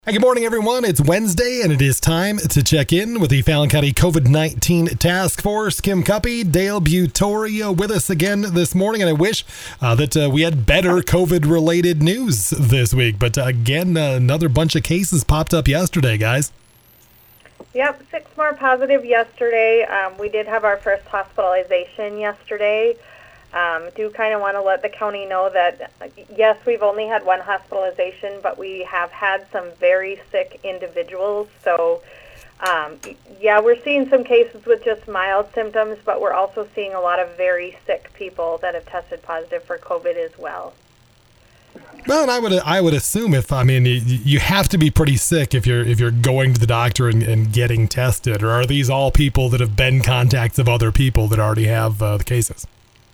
Hey, good morning, everyone. It's Wednesday, and it is time to check in with the Fallon County COVID-19 Task Force. Kim Cuppy, Dale Butorio with us again this morning, and I wish that we had better COVID-related news this week. But again, another bunch of cases popped up yesterday, guys. Yep, 6 more positive yesterday. We did have our first hospitalization yesterday. Do kind of want to let the county know that, yes, we've only had one hospitalization, but we have had some very sick individuals. So, yeah, we're seeing some cases with just mild symptoms, but we're also seeing a lot of very sick people that have tested positive for COVID as well. Well, and I would assume you have to be pretty sick if you're going to the doctor and getting tested, or are these all people that have been contacts of other people that already have the cases?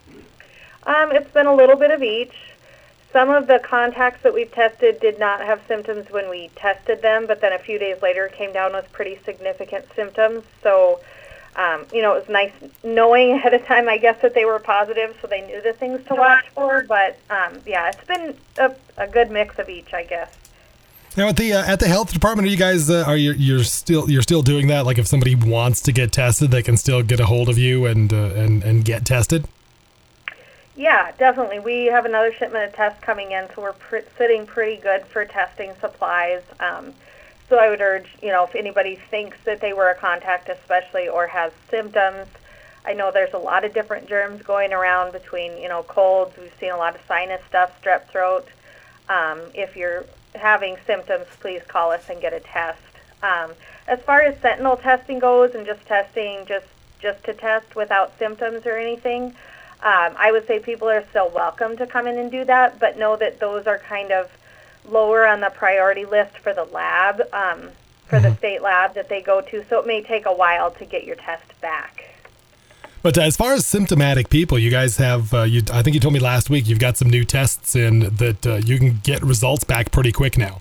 It's been a little bit of each. Some of the contacts that we've tested did not have symptoms when we tested them, but then a few days later came down with pretty significant symptoms. So, it was nice knowing ahead of time, I guess, that they were positive, so they knew the things to watch for. But, yeah, it's been a good mix of each, I guess. Now, at the health department, are you guys you're still doing that? Like, if somebody wants to get tested, they can still get a hold of you and get tested? Yeah, definitely. We have another shipment of tests coming in, so we're sitting pretty good for testing supplies. So I would urge, if anybody thinks that they were a contact especially or has symptoms, I know there's a lot of different germs going around between, colds. We've seen a lot of sinus stuff, strep throat. If you're having symptoms, please call us and get a test. As far as sentinel testing goes and just testing just to test without symptoms or anything, I would say people are still welcome to come in and do that, but know that those are kind of lower on the priority list for the lab, for the state lab that they go to, so it may take a while to get your test back. But as far as symptomatic people, you guys have, I think you told me last week, you've got some new tests in that you can get results back pretty quick now.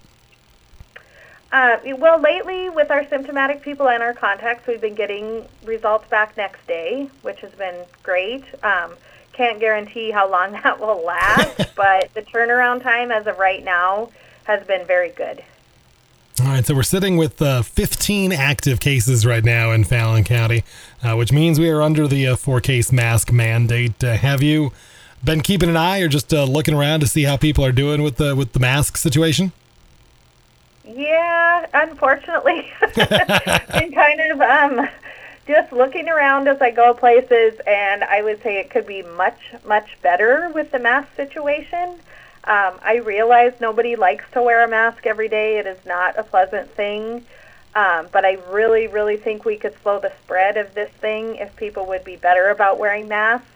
Well, lately with our symptomatic people and our contacts, we've been getting results back next day, which has been great. Can't guarantee how long that will last, but the turnaround time as of right now has been very good. All right, so we're sitting with 15 active cases right now in Fallon County, which means we are under the 4-case mask mandate. Have you been keeping an eye or just looking around to see how people are doing with the mask situation? Yeah, unfortunately, been kind of just looking around as I go places, and I would say it could be much, much better with the mask situation. I realize nobody likes to wear a mask every day. It is not a pleasant thing, but I really, really think we could slow the spread of this thing if people would be better about wearing masks.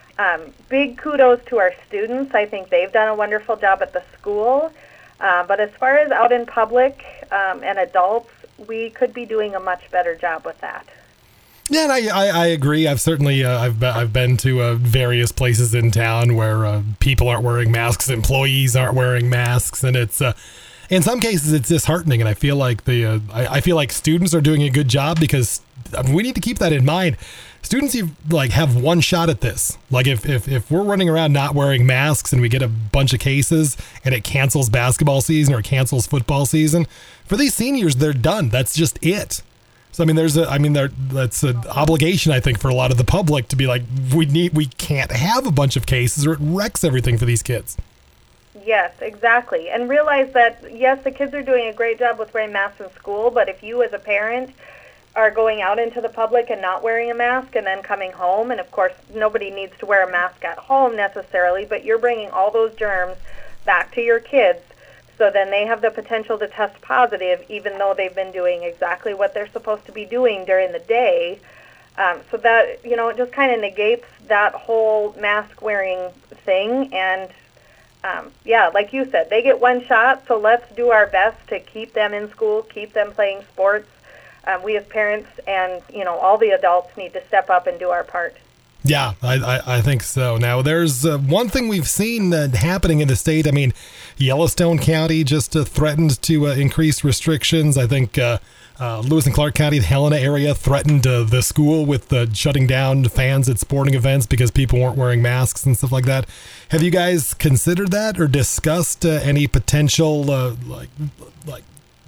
Big kudos to our students. I think they've done a wonderful job at the school. But as far as out in public and adults, we could be doing a much better job with that. Yeah, and I agree. I've certainly I've been to various places in town where people aren't wearing masks, employees aren't wearing masks, and it's in some cases it's disheartening. And I feel like I feel like students are doing a good job because we need to keep that in mind. Students have one shot at this. Like if we're running around not wearing masks and we get a bunch of cases and it cancels basketball season or cancels football season, for these seniors, they're done. That's just it. So that's an obligation, I think, for a lot of the public to be like, we can't have a bunch of cases or it wrecks everything for these kids. Yes, exactly. And realize that, yes, the kids are doing a great job with wearing masks in school, but if you as a parent are going out into the public and not wearing a mask and then coming home, and of course nobody needs to wear a mask at home necessarily, but you're bringing all those germs back to your kids, so then they have the potential to test positive even though they've been doing exactly what they're supposed to be doing during the day. So that, it just kind of negates that whole mask wearing thing. And yeah, like you said, they get one shot, so let's do our best to keep them in school, keep them playing sports. We as parents and, all the adults need to step up and do our part. Yeah, I think so. Now, there's one thing we've seen happening in the state. I mean, Yellowstone County just threatened to increase restrictions. I think Lewis and Clark County, the Helena area, threatened the school with shutting down fans at sporting events because people weren't wearing masks and stuff like that. Have you guys considered that or discussed any potential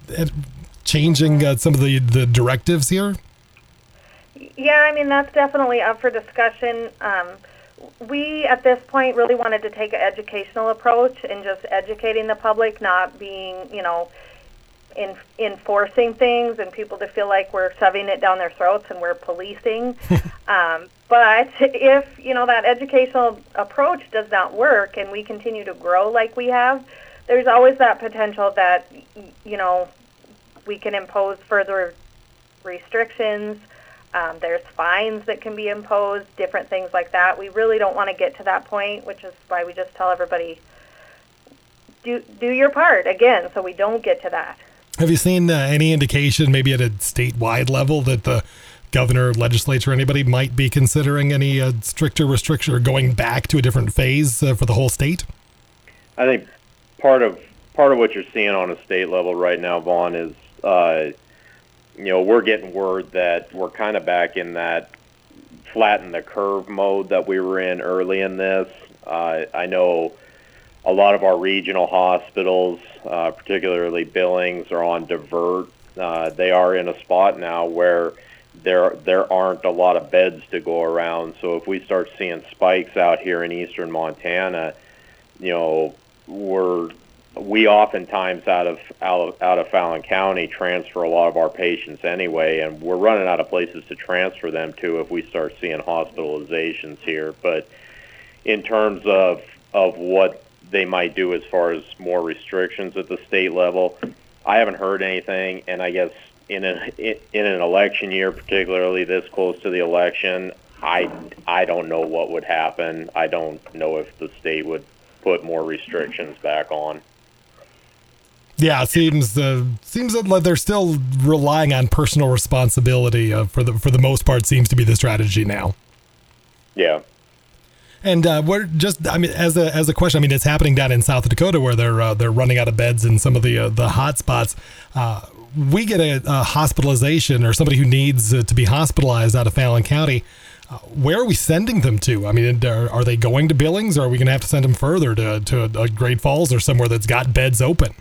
changing some of the directives here? Yeah, I mean, that's definitely up for discussion. We, at this point, really wanted to take an educational approach and just educating the public, not being, enforcing things and people to feel like we're shoving it down their throats and we're policing. But if, that educational approach does not work and we continue to grow like we have, there's always that potential that, we can impose further restrictions. There's fines that can be imposed, different things like that. We really don't want to get to that point, which is why we just tell everybody, do your part, again, so we don't get to that. Have you seen any indication, maybe at a statewide level, that the governor, legislature, anybody might be considering any stricter restriction or going back to a different phase for the whole state? I think part of what you're seeing on a state level right now, Vaughn, is we're getting word that we're kind of back in that flatten the curve mode that we were in early in this. I know a lot of our regional hospitals, particularly Billings, are on divert. They are in a spot now where there aren't a lot of beds to go around. So if we start seeing spikes out here in eastern Montana, we oftentimes out of Fallon County transfer a lot of our patients anyway, and we're running out of places to transfer them to if we start seeing hospitalizations here. But in terms of what they might do as far as more restrictions at the state level, I haven't heard anything. And I guess in an election year, particularly this close to the election, I don't know what would happen. I don't know if the state would put more restrictions back on. Yeah, it seems that they're still relying on personal responsibility for the most part. Seems to be the strategy now. Yeah. And we're just, as a question, it's happening down in South Dakota where they're running out of beds in some of the hot spots. We get a hospitalization or somebody who needs to be hospitalized out of Fallon County. Where are we sending them to? Are they going to Billings, or are we going to have to send them further to Great Falls or somewhere that's got beds open?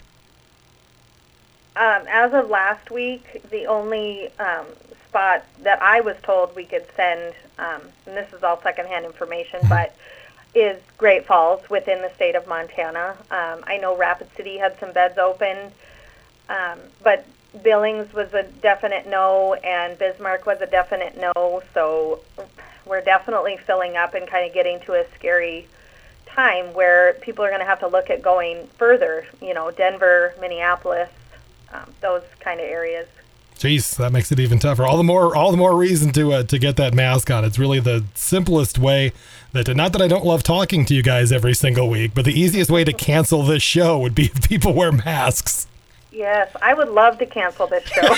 As of last week, the only spot that I was told we could send, and this is all secondhand information, but is Great Falls within the state of Montana. I know Rapid City had some beds open, but Billings was a definite no, and Bismarck was a definite no, so we're definitely filling up and kind of getting to a scary time where people are going to have to look at going further, Denver, Minneapolis, those kind of areas. Jeez, that makes it even tougher. All the more reason to get that mask on. It's really the simplest way that, not that I don't love talking to you guys every single week, but the easiest way to cancel this show would be if people wear masks. Yes, I would love to cancel this show.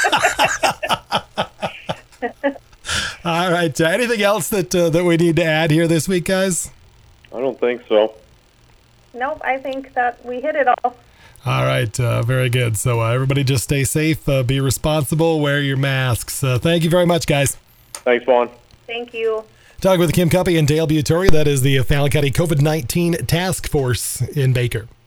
All right. Anything else that we need to add here this week, guys? I don't think so. Nope, I think that we hit it all. All right. Very good. So everybody just stay safe, be responsible, wear your masks. Thank you very much, guys. Thanks, Vaughn. Thank you. Talking with Kim Cuppy and Dale Butoria. That is the Fallon County COVID-19 Task Force in Baker.